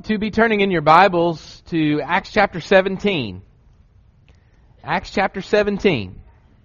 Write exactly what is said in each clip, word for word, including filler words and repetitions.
to be turning in your Bibles to Acts chapter seventeen. Acts chapter seventeen.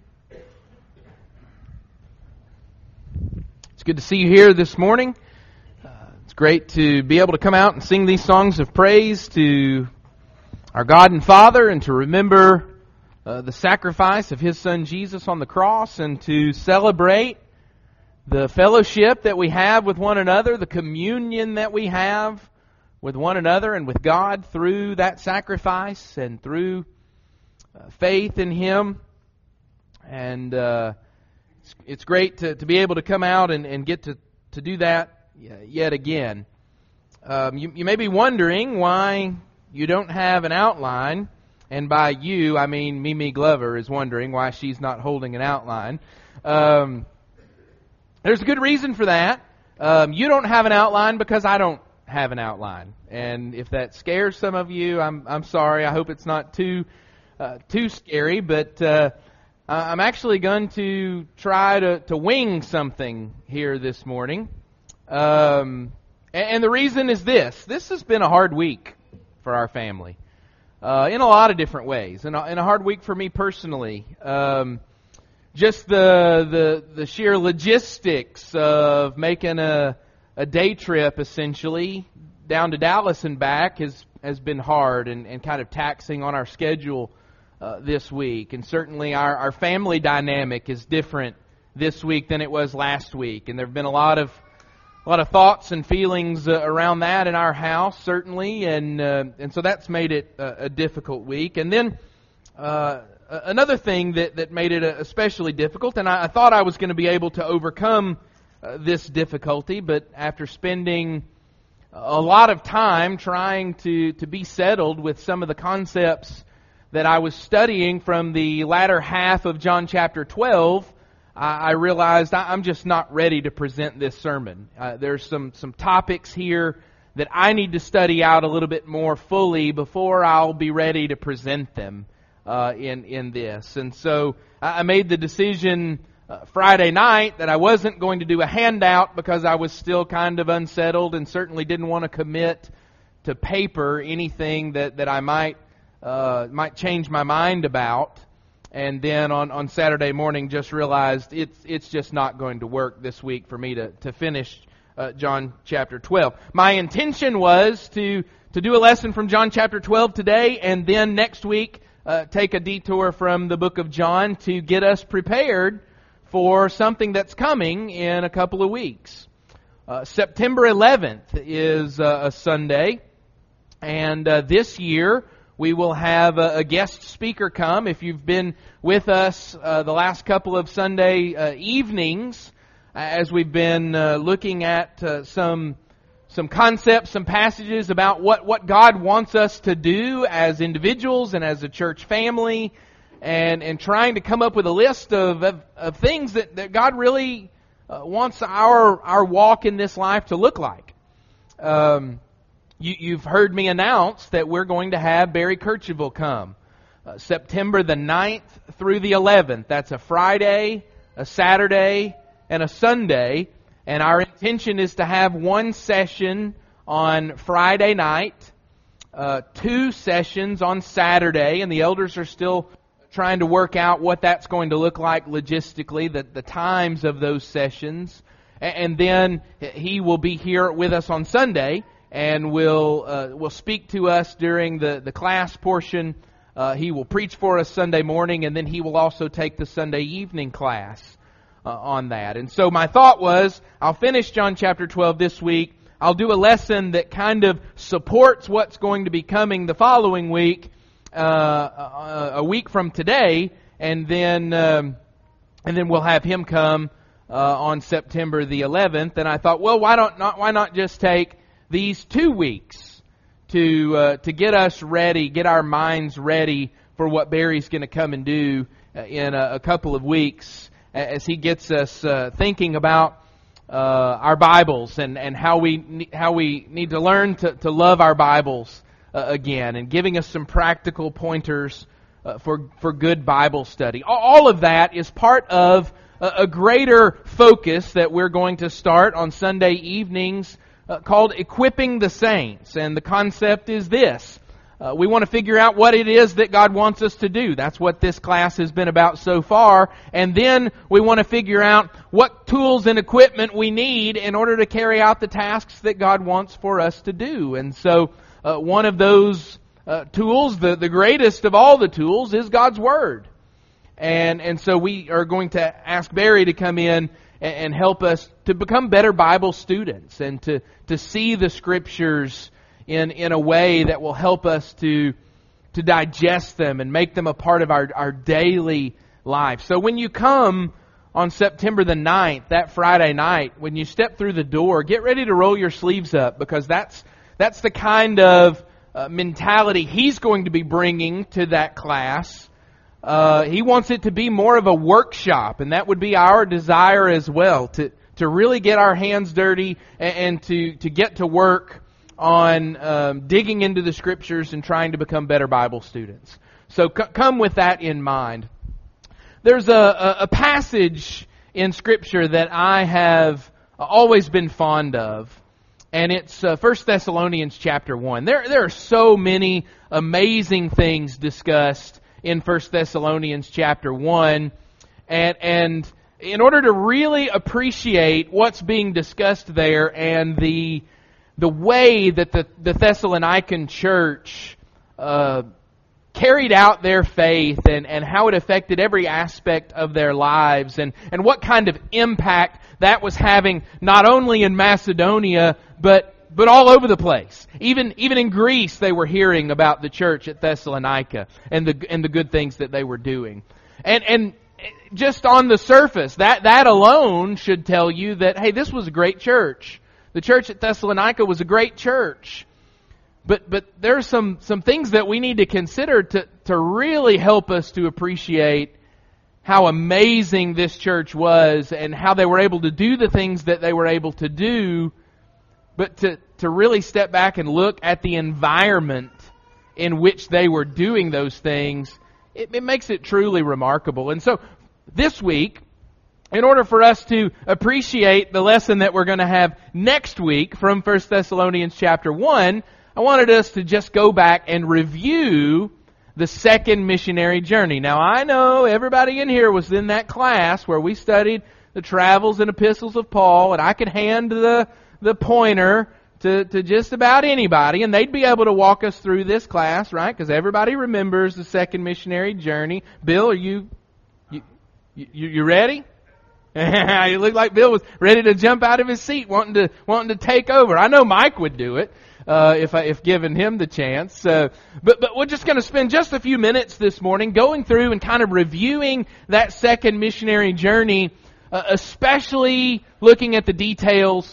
It's good to see you here this morning. Uh, it's great to be able to come out and sing these songs of praise to our God and Father, and to remember uh, the sacrifice of His Son Jesus on the cross, and to celebrate the fellowship that we have with one another, the communion that we have with one another and with God through that sacrifice and through uh, faith in Him. And uh, it's, it's great to, to be able to come out and, and get to, to do that yet again. Um, you, you may be wondering why you don't have an outline. And by you, I mean Mimi Glover is wondering why she's not holding an outline. Um, there's a good reason for that. Um, you don't have an outline because I don't have an outline, and if that scares some of you, I'm I'm sorry. I hope it's not too uh, too scary, but uh, I'm actually going to try to, to wing something here this morning, um, and, and the reason is this: this has been a hard week for our family uh, in a lot of different ways, and a, and a hard week for me personally. Um, just the the the sheer logistics of making a A day trip, essentially, down to Dallas and back has, has been hard and, and kind of taxing on our schedule uh, this week. And certainly our, our family dynamic is different this week than it was last week. And there have been a lot of a lot of thoughts and feelings uh, around that in our house, certainly. And uh, and so that's made it a, a difficult week. And then uh, another thing that, that made it especially difficult, and I, I thought I was going to be able to overcome Uh, this difficulty, but after spending a lot of time trying to, to be settled with some of the concepts that I was studying from the latter half of John chapter twelve, I, I realized I, I'm just not ready to present this sermon. Uh, there's some, some topics here that I need to study out a little bit more fully before I'll be ready to present them uh, in, in this. And so I, I made the decision Uh, Friday night that I wasn't going to do a handout because I was still kind of unsettled and certainly didn't want to commit to paper anything that, that I might uh, might change my mind about. And then on, on Saturday morning just realized it's it's just not going to work this week for me to, to finish uh, John chapter twelve. My intention was to, to do a lesson from John chapter twelve today, and then next week uh, take a detour from the book of John to get us prepared for something that's coming in a couple of weeks. Uh, September eleventh is uh, a Sunday, and uh, this year we will have a, a guest speaker come. If you've been with us uh, the last couple of Sunday uh, evenings, as we've been uh, looking at uh, some some concepts, some passages about what, what God wants us to do as individuals and as a church family, And and trying to come up with a list of of, of things that, that God really uh, wants our our walk in this life to look like. Um, you, you've heard me announce that we're going to have Barry Kercheval come uh, September the ninth through the eleventh. That's a Friday, a Saturday, and a Sunday. And our intention is to have one session on Friday night, uh, two sessions on Saturday, and the elders are still trying to work out what that's going to look like logistically, the, the times of those sessions. And then he will be here with us on Sunday and will uh, will speak to us during the, the class portion. Uh, he will preach for us Sunday morning, and then he will also take the Sunday evening class uh, on that. And so my thought was, I'll finish John chapter twelve this week. I'll do a lesson that kind of supports what's going to be coming the following week, Uh, a, a week from today, and then um, and then we'll have him come uh, on September the eleventh. And I thought, well, why don't not why not just take these two weeks to uh, to get us ready, get our minds ready for what Barry's going to come and do uh, in a, a couple of weeks, as he gets us uh, thinking about uh, our Bibles and and how we how we need to learn to, to love our Bibles Uh, again, and giving us some practical pointers uh, for for good Bible study. All of that is part of a, a greater focus that we're going to start on Sunday evenings uh, called Equipping the Saints. And the concept is this. Uh, we want to figure out what it is that God wants us to do. That's what this class has been about so far. And then we want to figure out what tools and equipment we need in order to carry out the tasks that God wants for us to do. And so uh, one of those uh, tools, the, the greatest of all the tools, is God's Word. And, and so we are going to ask Barry to come in and, and help us to become better Bible students and to, to see the Scriptures in in a way that will help us to to digest them and make them a part of our, our daily life. So when you come on September the ninth, that Friday night, when you step through the door, get ready to roll your sleeves up, because that's that's the kind of uh, mentality he's going to be bringing to that class. Uh, he wants it to be more of a workshop, and that would be our desire as well, to to really get our hands dirty and, and to to get to work on um, digging into the Scriptures and trying to become better Bible students. So c- come with that in mind. There's a, a, a passage in Scripture that I have always been fond of, and it's uh, First Thessalonians chapter one. There, there are so many amazing things discussed in First Thessalonians chapter one, and and in order to really appreciate what's being discussed there and the the way that the, the Thessalonican church uh, carried out their faith and, and how it affected every aspect of their lives and, and what kind of impact that was having not only in Macedonia but but all over the place. Even even in Greece they were hearing about the church at Thessalonica and the and the good things that they were doing. And and just on the surface, that, that alone should tell you that, hey, this was a great church. The church at Thessalonica was a great church. But but there are some, some things that we need to consider to, to really help us to appreciate how amazing this church was and how they were able to do the things that they were able to do, but to, to really step back and look at the environment in which they were doing those things, it, it makes it truly remarkable. And so this week, in order for us to appreciate the lesson that we're going to have next week from First Thessalonians chapter one, I wanted us to just go back and review the second missionary journey. Now, I know everybody in here was in that class where we studied the travels and epistles of Paul, and I could hand the, the pointer to, to just about anybody, and they'd be able to walk us through this class, right? Because everybody remembers the second missionary journey. Bill, are you you you, you ready? You look like Bill was ready to jump out of his seat, wanting to wanting to take over. I know Mike would do it uh, if I, if given him the chance. Uh, but but we're just going to spend just a few minutes this morning going through and kind of reviewing that second missionary journey, uh, especially looking at the details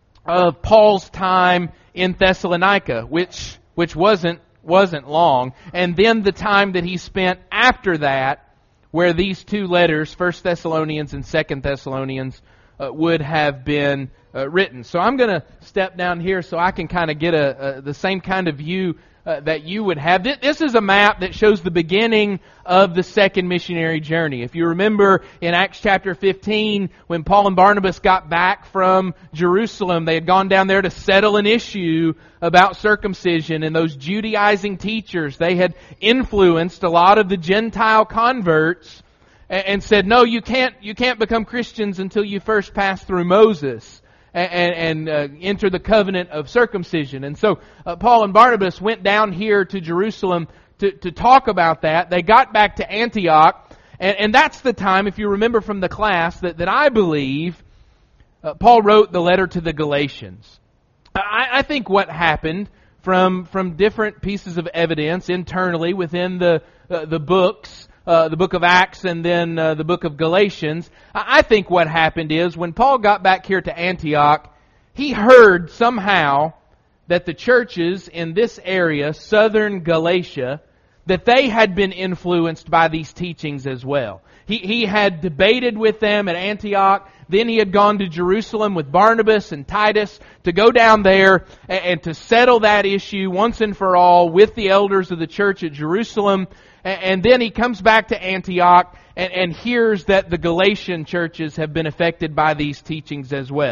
of Paul's time in Thessalonica, which which wasn't wasn't long, and then the time that he spent after that, where these two letters, First Thessalonians and Second Thessalonians, uh, would have been uh, written. So I'm going to step down here so I can kind of get a, a the same kind of view uh, that you would have. This is a map that shows the beginning of the second missionary journey. If you remember in Acts chapter fifteen, when Paul and Barnabas got back from Jerusalem, they had gone down there to settle an issue about circumcision, and those Judaizing teachers, they had influenced a lot of the Gentile converts and, and said, no, you can't you can't become Christians until you first pass through Moses and, and uh, enter the covenant of circumcision. And so uh, Paul and Barnabas went down here to Jerusalem to, to talk about that. They got back to Antioch, and, and that's the time, if you remember from the class, that, that I believe uh, Paul wrote the letter to the Galatians. I, I think what happened from from different pieces of evidence internally within the uh, the books, uh, the book of Acts and then uh, the book of Galatians, I, I think what happened is when Paul got back here to Antioch, he heard somehow that the churches in this area, southern Galatia, that they had been influenced by these teachings as well. He, he had debated with them at Antioch. Then he had gone to Jerusalem with Barnabas and Titus to go down there and, and to settle that issue once and for all with the elders of the church at Jerusalem. And, and then he comes back to Antioch and, and hears that the Galatian churches have been affected by these teachings as well.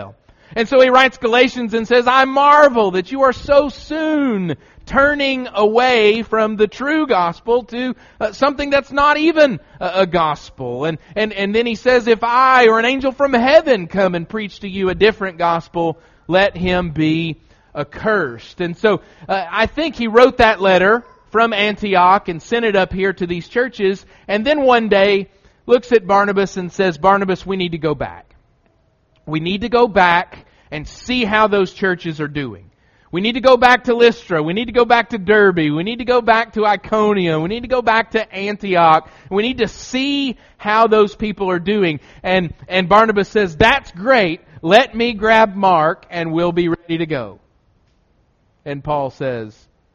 And so he writes Galatians and says, I marvel that you are so soon turning away from the true gospel to uh, something that's not even a, a gospel. And, and, and then he says, if I or an angel from heaven come and preach to you a different gospel, let him be accursed. And so uh, I think he wrote that letter from Antioch and sent it up here to these churches. And then one day looks at Barnabas and says, Barnabas, we need to go back. We need to go back and see how those churches are doing. We need to go back to Lystra. We need to go back to Derbe. We need to go back to Iconium. We need to go back to Antioch. We need to see how those people are doing. And, and Barnabas says, that's great. Let me grab Mark and we'll be ready to go. And Paul says,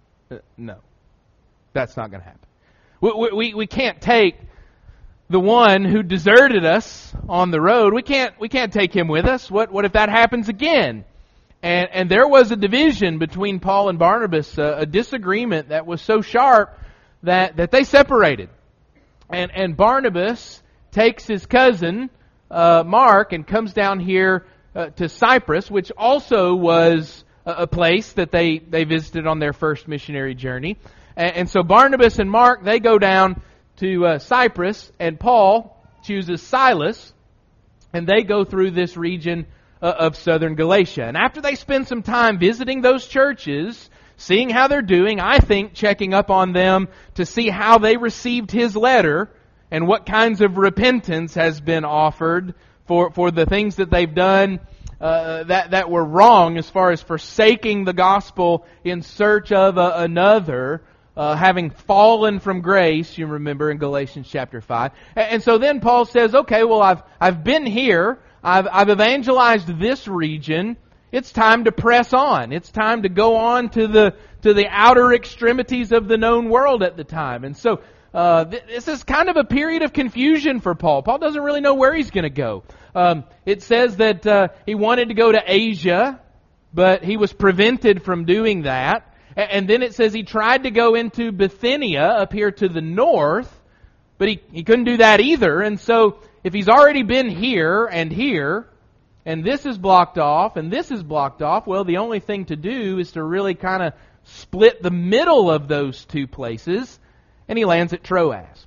no, that's not going to happen. We, we, we can't take the one who deserted us on the road. We can't, we can't take him with us. What, what if that happens again? And, and there was a division between Paul and Barnabas, a, a disagreement that was so sharp that, that they separated. And, and Barnabas takes his cousin, uh, Mark, and comes down here uh, to Cyprus, which also was a, a place that they, they visited on their first missionary journey. And, and so Barnabas and Mark, they go down to uh, Cyprus, and Paul chooses Silas, and they go through this region of southern Galatia. And after they spend some time visiting those churches, seeing how they're doing, I think checking up on them to see how they received his letter and what kinds of repentance has been offered for, for the things that they've done uh, that, that were wrong as far as forsaking the gospel in search of a, another, uh, having fallen from grace, you remember in Galatians chapter five. And, and so then Paul says, okay, well, I've, I've been here. I've, I've evangelized this region. It's time to press on. It's time to go on to the to the outer extremities of the known world at the time. And so uh, th- this is kind of a period of confusion for Paul. Paul doesn't really know where he's going to go. Um, it says that uh, he wanted to go to Asia, but he was prevented from doing that. And, and then it says he tried to go into Bithynia up here to the north, but he, he couldn't do that either. And so if he's already been here and here, and this is blocked off, and this is blocked off, well, the only thing to do is to really kind of split the middle of those two places, and he lands at Troas.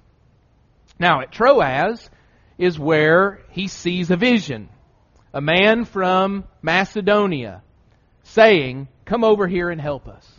Now, at Troas is where he sees a vision. A man from Macedonia saying, come over here and help us.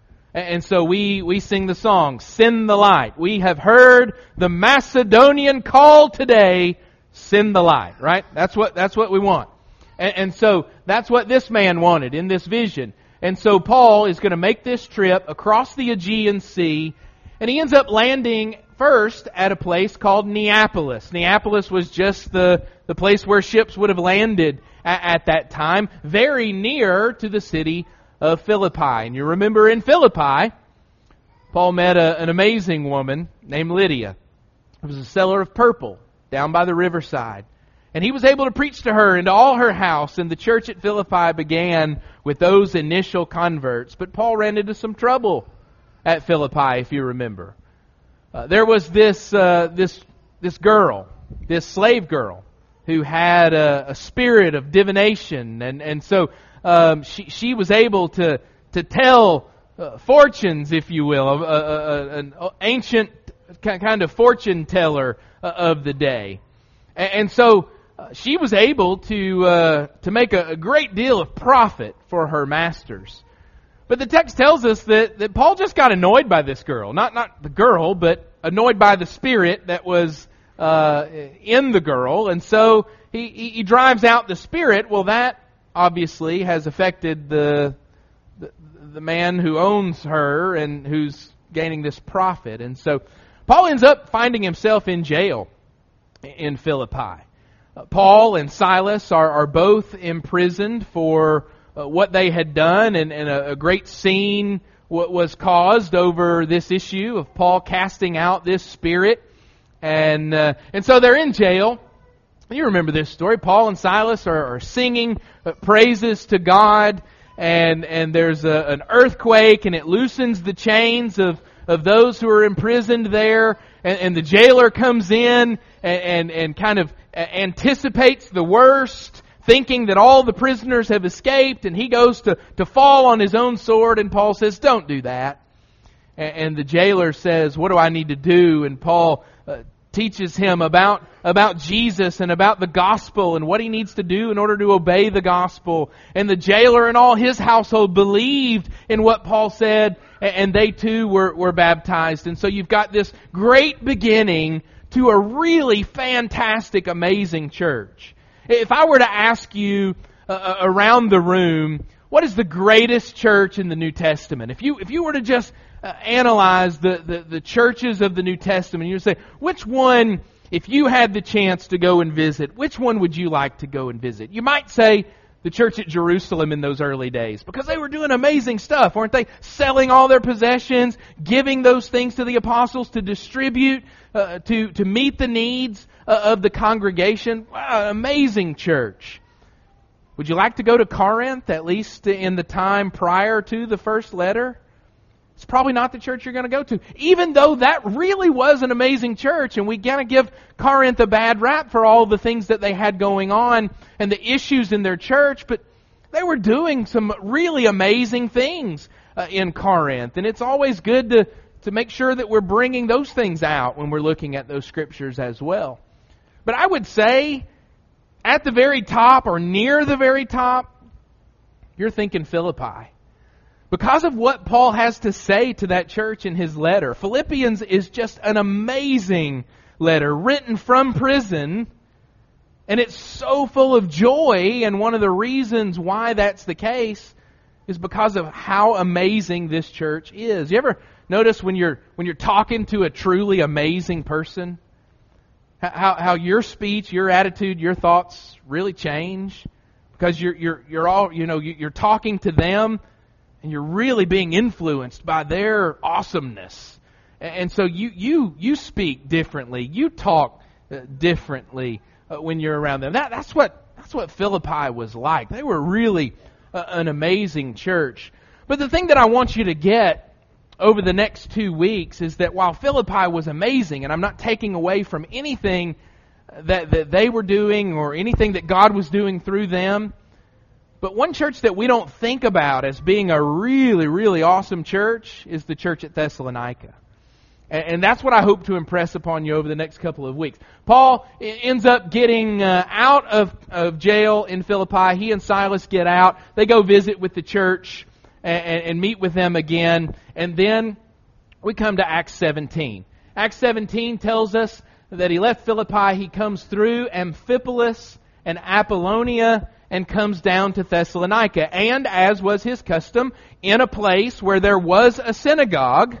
And so we, we sing the song, Send the Light. We have heard the Macedonian call today, send the light, right? That's what, that's what we want. And, and so that's what this man wanted in this vision. And so Paul is going to make this trip across the Aegean Sea, and he ends up landing first at a place called Neapolis. Neapolis was just the, the place where ships would have landed at, at that time, very near to the city of Philippi. And you remember in Philippi, Paul met a, an amazing woman named Lydia, who was a seller of purple down by the riverside. And he was able to preach to her and to all her house, and the church at Philippi began with those initial converts. But Paul ran into some trouble at Philippi, if you remember. Uh, there was this uh, this this girl, this slave girl, who had a, a spirit of divination, and and so um, she she was able to to tell uh, fortunes, if you will, of uh, uh, an ancient kind of fortune teller of the day. And so uh, she was able to uh, to make a, a great deal of profit for her masters. But the text tells us that, that Paul just got annoyed by this girl. Not not the girl, but annoyed by the spirit that was uh, in the girl. And so he, he, he drives out the spirit. Well, that obviously has affected the, the the man who owns her and who's gaining this profit. And so Paul ends up finding himself in jail in Philippi. Uh, Paul and Silas are, are both imprisoned for uh, what they had done, and, and a, a great scene w- was caused over this issue of Paul casting out this spirit. And uh, and so they're in jail. You remember this story. Paul and Silas are, are singing uh, praises to God, and and there's a, an earthquake, and it loosens the chains of of those who are imprisoned there, and, and the jailer comes in and, and, and kind of anticipates the worst, thinking that all the prisoners have escaped, and he goes to, to fall on his own sword, and Paul says, don't do that. And, and the jailer says, what do I need to do? And Paul uh, teaches him about, about Jesus and about the gospel and what he needs to do in order to obey the gospel. And the jailer and all his household believed in what Paul said, and they too were, were baptized. And so you've got this great beginning to a really fantastic, amazing church. If I were to ask you uh, around the room, what is the greatest church in the New Testament? If you if you were to just uh, analyze the, the, the churches of the New Testament, you would say, which one, if you had the chance to go and visit, which one would you like to go and visit? You might say the church at Jerusalem in those early days, because they were doing amazing stuff, weren't they? Selling all their possessions, giving those things to the apostles to distribute, uh, to, to meet the needs uh, of the congregation. Wow, amazing church. Would you like to go to Corinth, at least in the time prior to the first letter? It's probably not the church you're going to go to. Even though that really was an amazing church, and we gotta give Corinth a bad rap for all the things that they had going on and the issues in their church, but they were doing some really amazing things uh, in Corinth. And it's always good to, to make sure that we're bringing those things out when we're looking at those scriptures as well. But I would say, at the very top or near the very top, you're thinking Philippi. Because of what Paul has to say to that church in his letter. Philippians is just an amazing letter, written from prison, and it's so full of joy, and one of the reasons why that's the case is because of how amazing this church is. You ever notice when you're when you're talking to a truly amazing person, how how your speech, your attitude, your thoughts really change? Because you're you're you're all, you know, you're talking to them, and you're really being influenced by their awesomeness. And so you you you speak differently. You talk differently when you're around them. That that's what that's what Philippi was like. They were really an amazing church. But the thing that I want you to get over the next two weeks is that while Philippi was amazing, and I'm not taking away from anything that, that they were doing or anything that God was doing through them, but one church that we don't think about as being a really, really awesome church is the church at Thessalonica. And that's what I hope to impress upon you over the next couple of weeks. Paul ends up getting uh, out of, of jail in Philippi. He and Silas get out. They go visit with the church and, and meet with them again. And then we come to Acts seventeen. Acts seventeen tells us that he left Philippi. He comes through Amphipolis and Apollonia and comes down to Thessalonica. And as was his custom, in a place where there was a synagogue,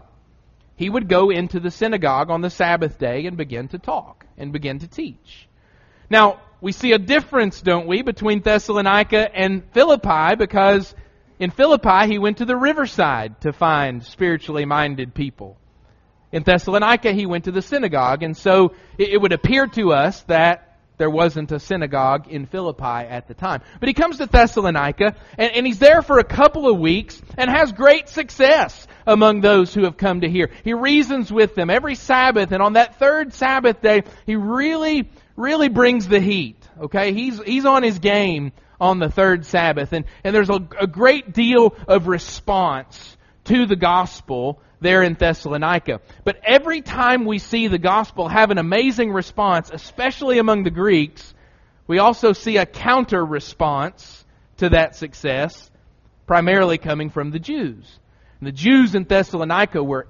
he would go into the synagogue on the Sabbath day and begin to talk and begin to teach. Now, we see a difference, don't we, between Thessalonica and Philippi, because in Philippi he went to the riverside to find spiritually minded people. In Thessalonica he went to the synagogue, and so it would appear to us that there wasn't a synagogue in Philippi at the time. But he comes to Thessalonica, and, and he's there for a couple of weeks and has great success among those who have come to hear. He reasons with them every Sabbath, and on that third Sabbath day, he really, really brings the heat. Okay, he's he's on his game on the third Sabbath, and, and there's a, a great deal of response to the gospel there in Thessalonica. But every time we see the gospel have an amazing response, especially among the Greeks, we also see a counter response to that success, primarily coming from the Jews. And the Jews in Thessalonica were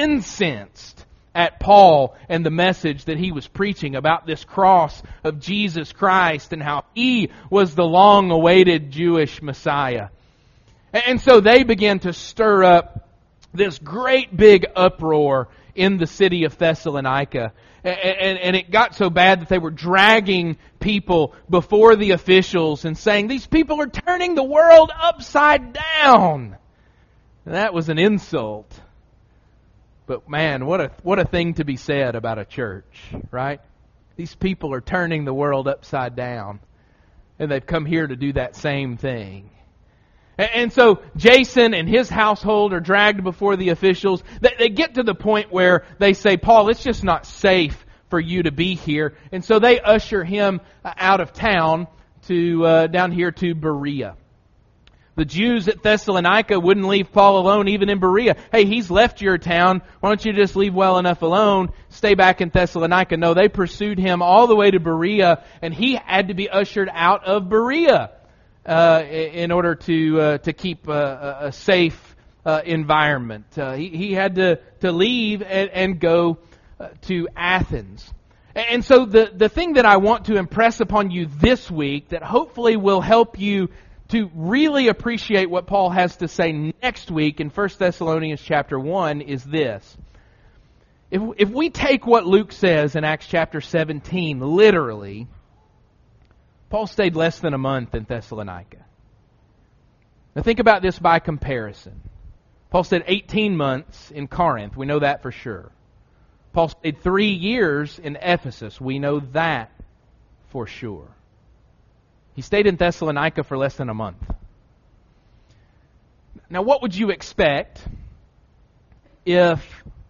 incensed at Paul and the message that he was preaching about this cross of Jesus Christ and how he was the long-awaited Jewish Messiah. And so they began to stir up this great big uproar in the city of Thessalonica. And, and, and it got so bad that they were dragging people before the officials and saying, these people are turning the world upside down. And that was an insult. But man, what a what a thing to be said about a church, right? These people are turning the world upside down. And they've come here to do that same thing. And so Jason and his household are dragged before the officials. They get to the point where they say, Paul, it's just not safe for you to be here. And so they usher him out of town to uh, down here to Berea. The Jews at Thessalonica wouldn't leave Paul alone even in Berea. Hey, he's left your town. Why don't you just leave well enough alone? Stay back in Thessalonica. No, they pursued him all the way to Berea, and he had to be ushered out of Berea uh, in order to uh, to keep a, a safe uh, environment. Uh, he, he had to, to leave and, and go uh, to Athens. And so the, the thing that I want to impress upon you this week that hopefully will help you to really appreciate what Paul has to say next week in First Thessalonians chapter one is this. If, if we take what Luke says in Acts chapter seventeen literally, Paul stayed less than a month in Thessalonica. Now think about this by comparison. Paul stayed eighteen months in Corinth. We know that for sure. Paul stayed three years in Ephesus. We know that for sure. He stayed in Thessalonica for less than a month. Now, what would you expect if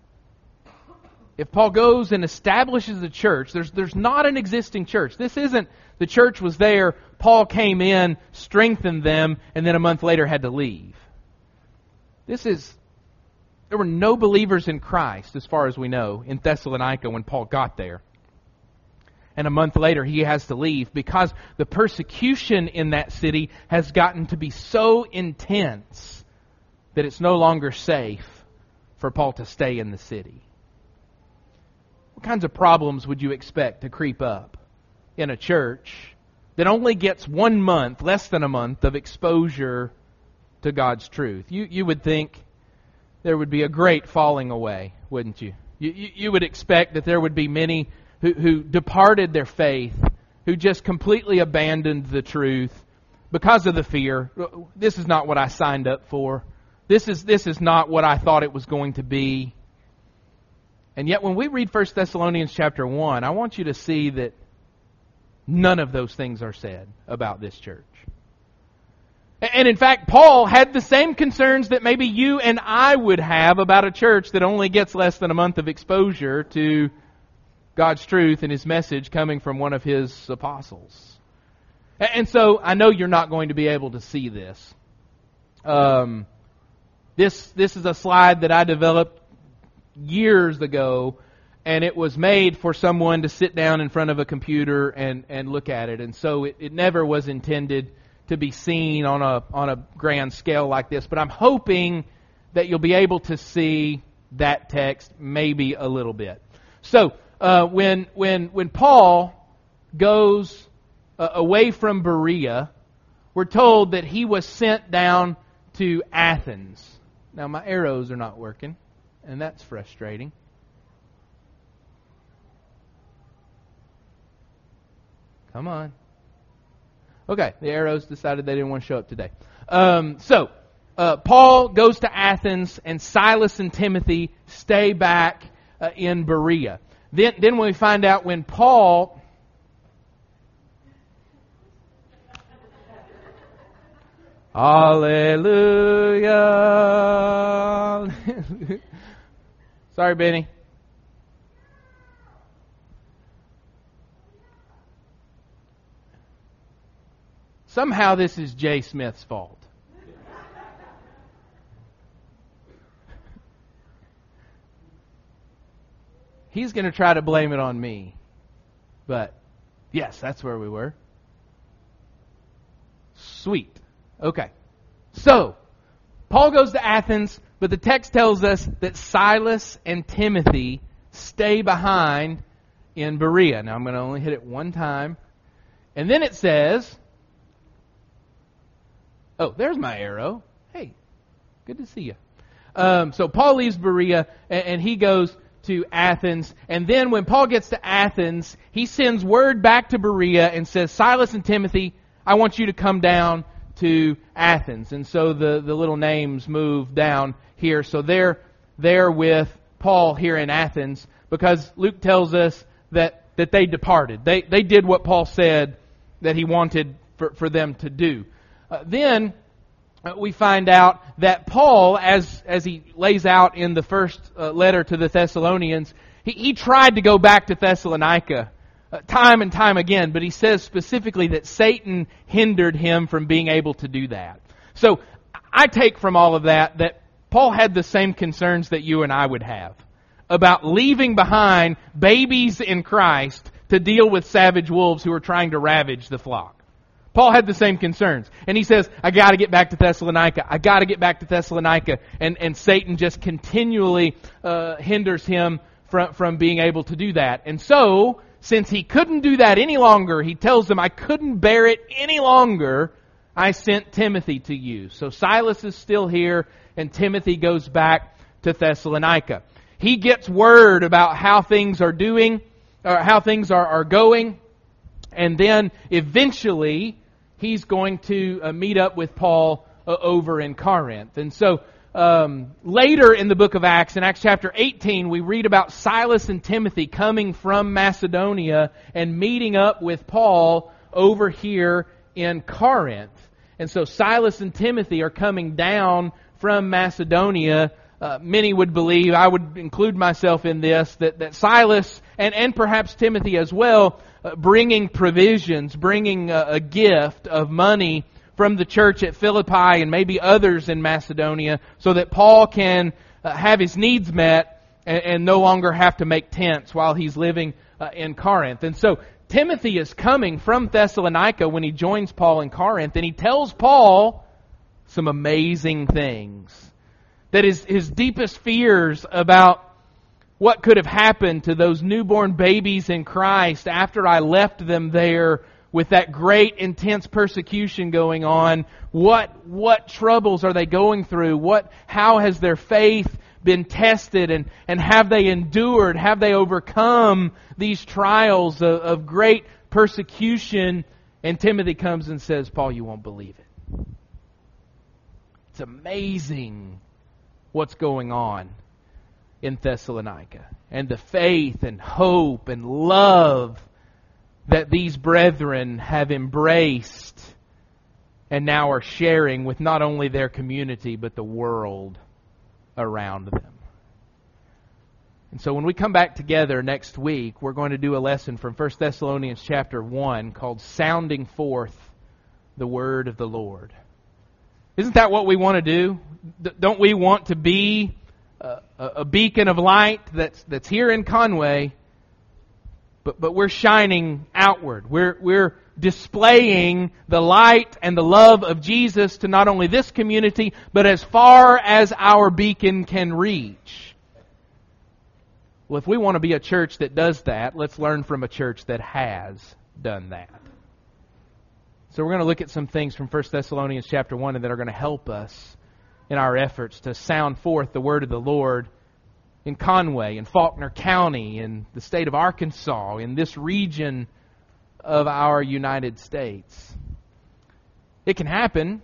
if Paul goes and establishes a church? There's there's not an existing church. This isn't the church was there, Paul came in, strengthened them, and then a month later had to leave. This is there were no believers in Christ, as far as we know, in Thessalonica when Paul got there. And a month later he has to leave because the persecution in that city has gotten to be so intense that it's no longer safe for Paul to stay in the city. What kinds of problems would you expect to creep up in a church that only gets one month, less than a month, of exposure to God's truth? You, you would think there would be a great falling away, wouldn't you? You, you, you would expect that there would be many Who, who departed their faith, who just completely abandoned the truth because of the fear. This is not what I signed up for. This is this is not what I thought it was going to be. And yet when we read First Thessalonians chapter one, I want you to see that none of those things are said about this church. And in fact, Paul had the same concerns that maybe you and I would have about a church that only gets less than a month of exposure to God's truth and His message coming from one of His apostles. And so I know you're not going to be able to see this. Um, this this is a slide that I developed years ago, and it was made for someone to sit down in front of a computer and, and look at it. And so it, it never was intended to be seen on a on a grand scale like this. But I'm hoping that you'll be able to see that text maybe a little bit. So Uh, when when when Paul goes uh, away from Berea, we're told that he was sent down to Athens. Now my arrows are not working, and that's frustrating. Come on. Okay, the arrows decided they didn't want to show up today. Um, so uh, Paul goes to Athens, and Silas and Timothy stay back uh, in Berea. Then, then we find out when Paul Hallelujah. Sorry, Benny. Somehow this is Jay Smith's fault. He's going to try to blame it on me. But, yes, that's where we were. Sweet. Okay. So, Paul goes to Athens, but the text tells us that Silas and Timothy stay behind in Berea. Now, I'm going to only hit it one time. And then it says, oh, there's my arrow. Hey, good to see you. Um, so, Paul leaves Berea, and, and he goes to Athens. And then when Paul gets to Athens, he sends word back to Berea and says, Silas and Timothy, I want you to come down to Athens. And so the, the little names move down here. So they're there with Paul here in Athens because Luke tells us that, that they departed. They, they did what Paul said that he wanted for, for them to do. Uh, then Uh, we find out that Paul, as as he lays out in the first uh, letter to the Thessalonians, he, he tried to go back to Thessalonica uh, time and time again, but he says specifically that Satan hindered him from being able to do that. So I take from all of that that Paul had the same concerns that you and I would have about leaving behind babies in Christ to deal with savage wolves who are trying to ravage the flock. Paul had the same concerns. And he says, I got to get back to Thessalonica. I got to get back to Thessalonica. And, and Satan just continually uh, hinders him from, from being able to do that. And so, since he couldn't do that any longer, he tells them, I couldn't bear it any longer. I sent Timothy to you. So Silas is still here, and Timothy goes back to Thessalonica. He gets word about how things are doing, or how things are, are going, and then eventually he's going to uh, meet up with Paul uh, over in Corinth. And so um, later in the book of Acts, in Acts chapter eighteen, we read about Silas and Timothy coming from Macedonia and meeting up with Paul over here in Corinth. And so Silas and Timothy are coming down from Macedonia. Uh, many would believe, I would include myself in this, that, that Silas and, and perhaps Timothy as well, uh, bringing provisions, bringing a, a gift of money from the church at Philippi and maybe others in Macedonia so that Paul can uh, have his needs met and, and no longer have to make tents while he's living uh, in Corinth. And so Timothy is coming from Thessalonica when he joins Paul in Corinth, and he tells Paul some amazing things. That his, his deepest fears about what could have happened to those newborn babies in Christ after I left them there with that great intense persecution going on. What what troubles are they going through? What how has their faith been tested, and, and have they endured? Have they overcome these trials of, of great persecution? And Timothy comes and says, Paul, you won't believe it. It's amazing what's going on in Thessalonica, and the faith and hope and love that these brethren have embraced and now are sharing with not only their community but the world around them. And so when we come back together next week, we're going to do a lesson from First Thessalonians chapter one called Sounding Forth the Word of the Lord. Isn't that what we want to do? Don't we want to be a, a beacon of light that's that's here in Conway, but but we're shining outward. We're we're displaying the light and the love of Jesus to not only this community, but as far as our beacon can reach. Well, if we want to be a church that does that, let's learn from a church that has done that. So we're going to look at some things from First Thessalonians chapter one that are going to help us in our efforts to sound forth the word of the Lord in Conway, in Faulkner County, in the state of Arkansas, in this region of our United States. It can happen.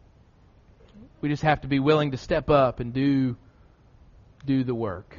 We just have to be willing to step up and do, do the work.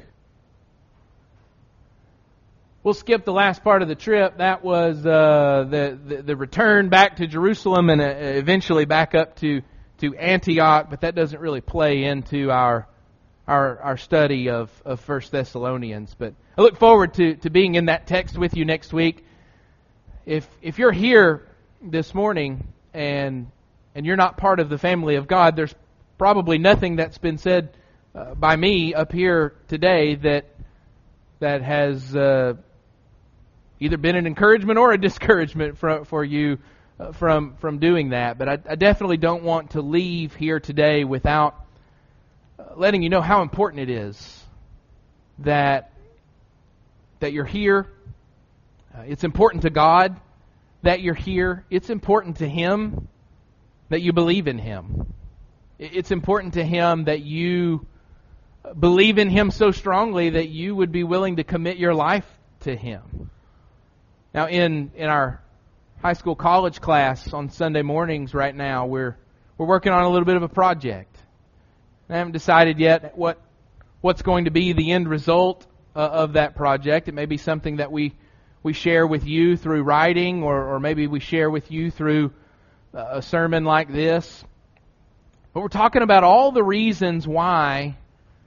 We'll skip the last part of the trip. That was uh, the, the the return back to Jerusalem and uh, eventually back up to, to Antioch, but that doesn't really play into our our our study of, of First Thessalonians. But I look forward to, to being in that text with you next week. If if you're here this morning and and you're not part of the family of God, there's probably nothing that's been said uh, by me up here today that that has uh, either been an encouragement or a discouragement for, for you uh, from from doing that. But I, I definitely don't want to leave here today without uh, letting you know how important it is that that you're here. Uh, it's important to God that you're here. It's important to Him that you believe in Him. It's important to Him that you believe in Him so strongly that you would be willing to commit your life to Him. Now, in, in our high school college class on Sunday mornings right now, we're we're working on a little bit of a project. I haven't decided yet what what's going to be the end result uh, of that project. It may be something that we we share with you through writing, or, or maybe we share with you through a sermon like this. But we're talking about all the reasons why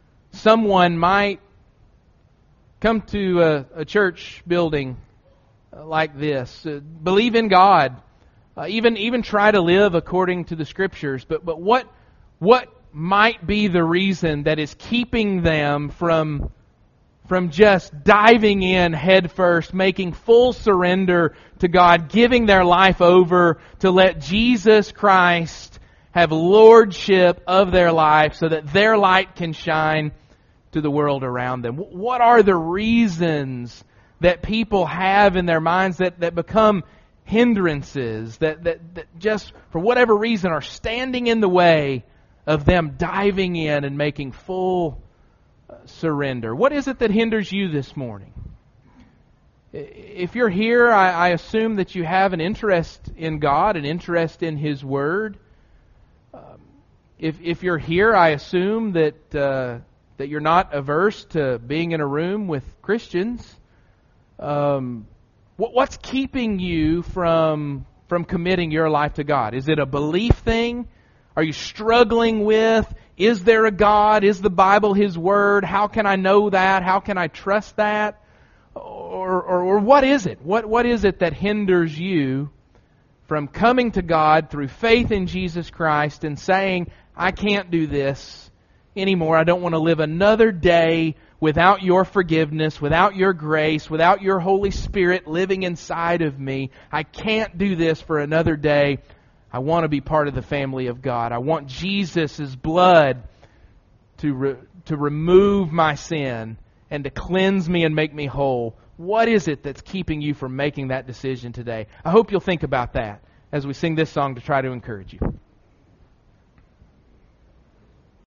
someone might come to a, a church building like this. Uh, believe in God. Uh, even even try to live according to the Scriptures. But but what what might be the reason that is keeping them from from just diving in head first, making full surrender to God, giving their life over to let Jesus Christ have lordship of their life so that their light can shine to the world around them? What are the reasons that people have in their minds that, that become hindrances, that, that, that just for whatever reason are standing in the way of them diving in and making full surrender? What is it that hinders you this morning? If you're here, I, I assume that you have an interest in God, an interest in His Word. Um, if if you're here, I assume that uh, that you're not averse to being in a room with Christians. Um, what, what's keeping you from from committing your life to God? Is it a belief thing? Are you struggling with, is there a God? Is the Bible His Word? How can I know that? How can I trust that? Or, or, or what is it? What, what is it that hinders you from coming to God through faith in Jesus Christ and saying, I can't do this anymore. I don't want to live another day without your forgiveness, without your grace, without your Holy Spirit living inside of me. I can't do this for another day. I want to be part of the family of God. I want Jesus' blood to re- to remove my sin and to cleanse me and make me whole. What is it that's keeping you from making that decision today? I hope you'll think about that as we sing this song to try to encourage you.